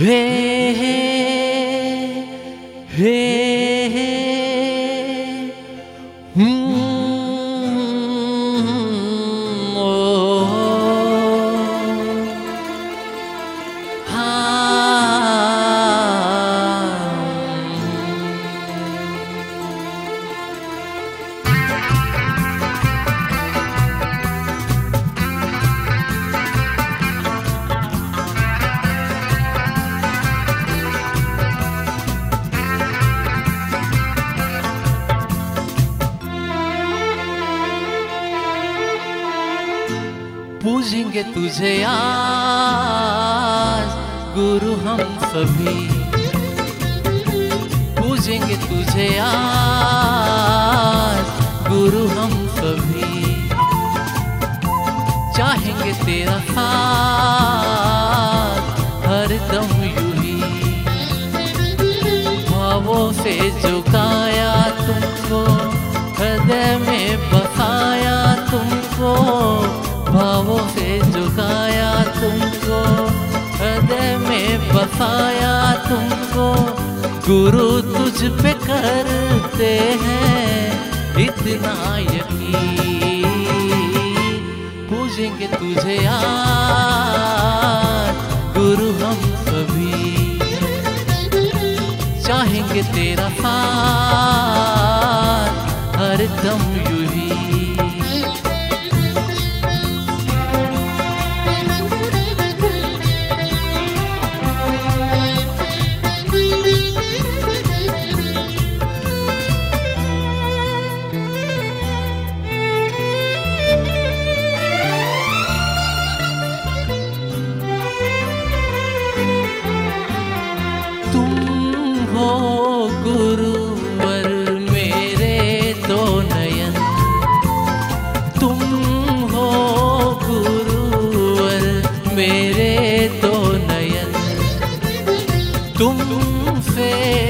हे हे हे हे ओ पूजेंगे तुझे आज गुरु हम सभी, पूजेंगे तुझे आज गुरु हम सभी, चाहेंगे तेरा साथ हरदम यूं ही, भावों से झुकाया तुमको, हृदय में बसाया तुमको, भावों से झुकाया तुमको, हृदय में बसाया तुमको। गुरु तुझ पे करते हैं इतना यकीन, पूजेंगे तुझे आज गुरु हम सभी, चाहेंगे तेरा साथ हरदम यूं ही। गुरुवर मेरे दो नयन, तुम हो गुरुवर मेरे दो नयन, तुमसे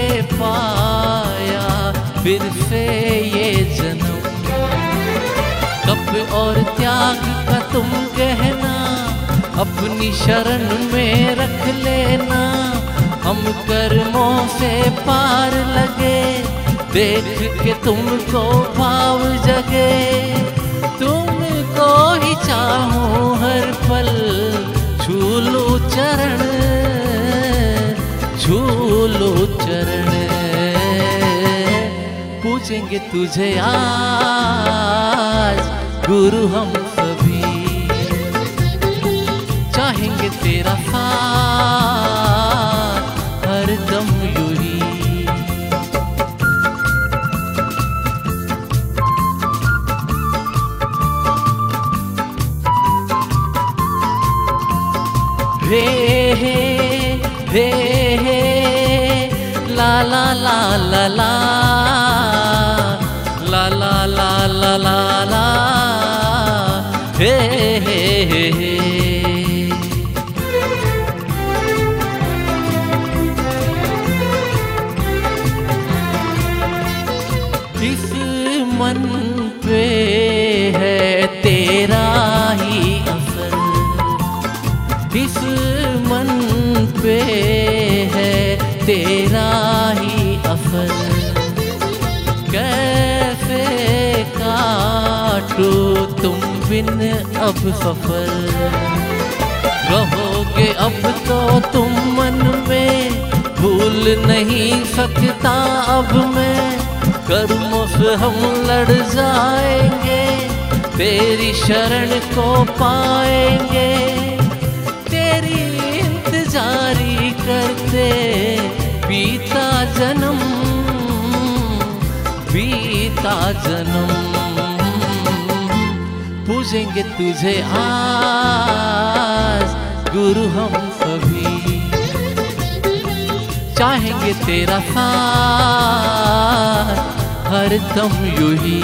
पाया फिर से ये जन्म, तप और त्याग का तुम कहना अपनी शरण में रख लेना, हम कर्मों से पार लगे, देख के तुमको भाव जगे, तुमको ही चाहूं हर पल, छू लो चरण, छू लो चरण, पूजेंगे तुझे आज गुरु हम सभी, चाहेंगे तेरा साथ हरदम यूं ही। हे हे हे हे ला ला ला ला ला ला ला ला ला ला ला हे हे हे हे। इस मन पे है तेरा ही असर, इस मन पे है तेरा ही असर, कैसे काटो तुम बिन अब सफर, रहोगे अब तो तुम मन में, भूल नहीं सकता अब मैं, कर्मों से हम लड़ जाएंगे, तेरी शरण को पाएंगे, तेरी इंतजारी करते बीता जन्म, बीता जन्म, पूजेंगे तुझे आज गुरु हम सभी, चाहेंगे तेरा साथ हरदम यूं ही,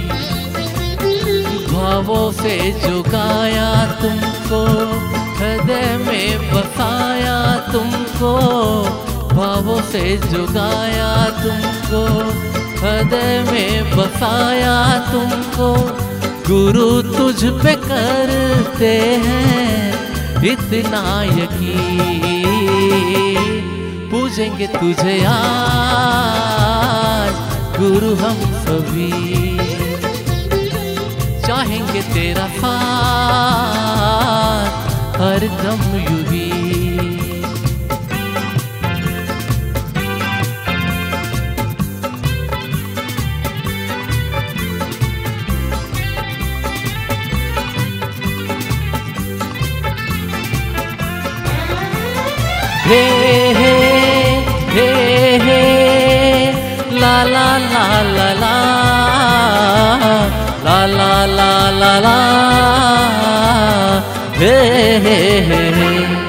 भावों से झुकाया तुमको, हृदय में बसाया तुमको, भावों से झुकाया तुमको, हृदय में बसाया तुमको। गुरु तुझ पे करते हैं इतना यकीन, पूजेंगे तुझे आज गुरु हम सभी, चाहेंगे तेरा साथ हर दम यूं ही। हे हे हे हे ला ला ला ला ला ला ला ला ला ला हे हे हे हे।